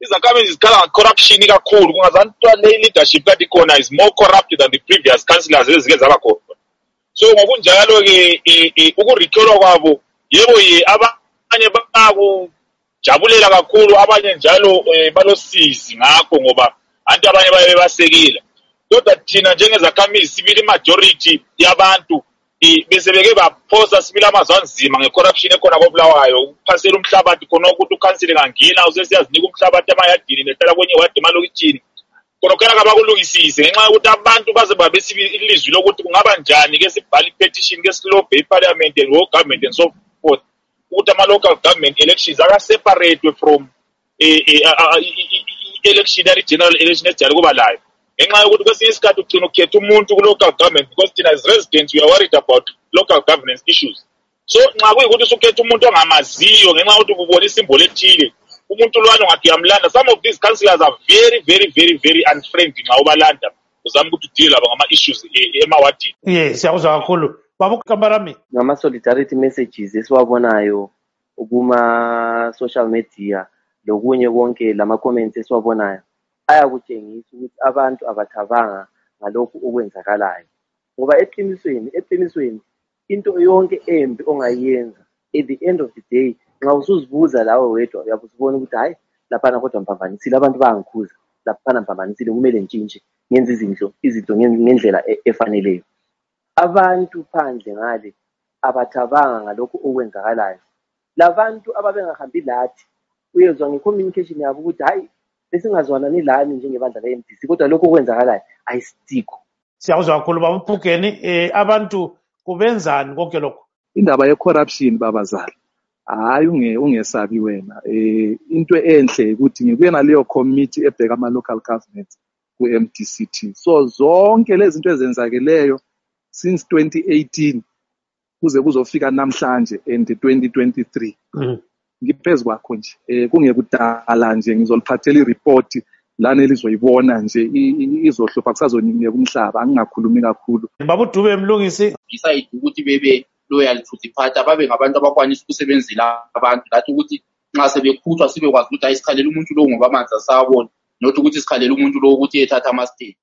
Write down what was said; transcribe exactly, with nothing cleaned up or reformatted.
izakhamizi zikhala corruption kakhulu kungazanto le leadership kade khona is more corrupt than the previous councillors ezike zaba khona. So ngokunjalo ke ukurecall kwabo yebo ye abanye bakujabulela kakhulu abanye njalo balosizi ngakho ngoba anti abanye baye basekile. Kodwa thina njengezakhamizi sibili majority yabantu bese beke baphosa sibili amazwi anzima ngecorruption ekhona koBulawayo ukuphasela umhlabathi khona ukuthi ukansile ngangena usesiyazinika umhlabathi emayadini nehlala kwenye wadi emalokitshini khona khona kabakulungisise ngenxa yokuthi abantu baze babe ilizwi lokuthi kungaba njani ke sibhala ipetition ke silobhe iparliament and local government and so forth ukuthi ama-local government elections aka separate from electionary general election ejali kuba layo ngenxa yokuthi kwesinye isikhathi ugcina ukhetha umuntu ku-local government because thina as residents we are worried about local governance issues. So nxa kuyikuthi usukhetha umuntu ongamaziyo ngenxa yokuthi ubona isimbolo ethile umuntu lwana ungathi uyamlanda. Some of these councillors are very very very very unfriendly nxa ubalanda uzama ukuthi udile laba ngama-issues emawadini. Yes, siyakuzwa kakhulu. Baba Kambarami, ngama-solidarity messages esiwabonayo kuma-social media lokunye konke lama-comments esiwabonayo ayakutshengisa ukuthi abantu abathabanga ngalokhu okwenzakalayo ngoba eqinisweni eqinisweni into yonke embi ongayenza at the end of the day nxa usuzibuza lawe wedwa uyabuzibona ukuthi hayi laphana kodwa mphambanisile abantu bayangikhuza laphana mphambanisile kumele ntshintshe ngenza izinto izinto ngendlela efaneleyo. Abantu phandle ngale abathabanga ngalokhu okwenzakalayo. Labantu ababengahambi lathi uyezwa ngecommunication yabo ukuthi hayi besingazwanani lani njengebandla le-M D C kodwa lokho okwenzakalayo ayisikho. Siyakuzwa kakhulu baba Phukeni, eh abantu kubenzani konke lokho? Indaba ye-corruption babazali hayi unge ungesabi wena eh into enhle ukuthi ngikuye naleyo committee ebheka ama-local government ku-M D C T. So zonke lezi zinto ezenzakeleyo since twenty eighteen kuze kuzofika namhlanje and twenty twenty-three mm. ngiphezu kwakho nje eh kungekudala nje ngizoliphathela i-report lana elizoyibona nje izohlupha kusazoninika umhlaba angingakhulumi kakhulu. Baba Dube Mlungisi decide ukuthi bebe loyal to the party babe ngabantu abakwanisa ukusebenzela abantu lathi ukuthi nxa sebekhuthwa sibe kwazi ukuthi ayisikhalela umuntu lo ngoba amanzi asawabona not ukuthi sikhalela umuntu lo ukuthi ethatha ama-state.